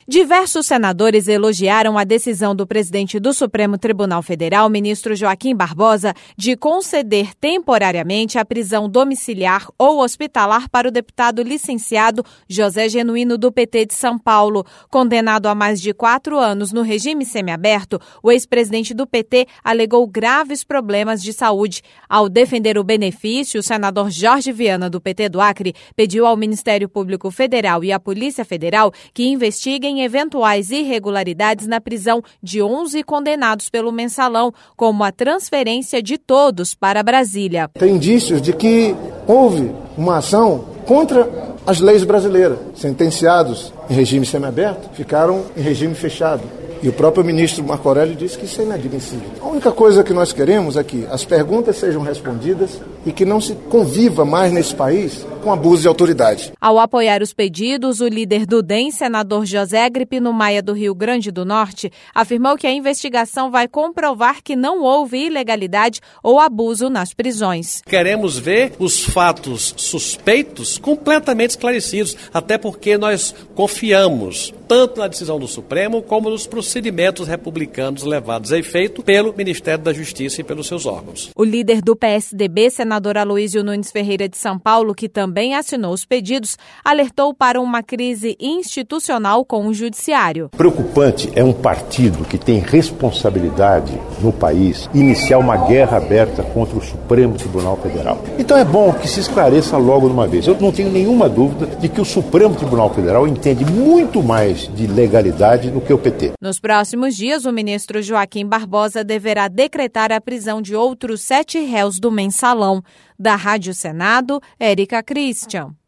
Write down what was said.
Diversos senadores elogiaram a decisão do presidente do Supremo Tribunal Federal, ministro Joaquim Barbosa, de conceder temporariamente a prisão domiciliar ou hospitalar para o deputado licenciado José Genuíno do PT de São Paulo. Condenado a mais de 4 anos no regime semiaberto, o ex-presidente do PT alegou graves problemas de saúde. Ao defender o benefício, o senador Jorge Viana, do PT do Acre, pediu ao Ministério Público Federal e à Polícia Federal que investiguem eventuais irregularidades na prisão de 11 condenados pelo Mensalão, como a transferência de todos para Brasília. Tem indícios de que houve uma ação contra as leis brasileiras. Sentenciados em regime semiaberto ficaram em regime fechado. E o próprio ministro Marco Aurélio disse que isso é inadmissível. A única coisa que nós queremos é que as perguntas sejam respondidas e que não se conviva mais nesse país com abuso de autoridade. Ao apoiar os pedidos, o líder do DEM, senador José Agripino Maia, do Rio Grande do Norte, afirmou que a investigação vai comprovar que não houve ilegalidade ou abuso nas prisões. Queremos ver os fatos suspeitos completamente esclarecidos, até porque nós confiamos tanto na decisão do Supremo como nos procedimentos republicanos levados a efeito pelo Ministério da Justiça e pelos seus órgãos. O líder do PSDB, senador Aloísio Nunes Ferreira de São Paulo, que também assinou os pedidos, alertou para uma crise institucional com o Judiciário. Preocupante é um partido que tem responsabilidade no país iniciar uma guerra aberta contra o Supremo Tribunal Federal. Então é bom que se esclareça logo de uma vez. Eu não tenho nenhuma dúvida de que o Supremo Tribunal Federal entende muito mais de legalidade do que o PT. Nos próximos dias, o ministro Joaquim Barbosa deverá decretar a prisão de outros 7 réus do Mensalão. Da Rádio Senado, Érica Christian.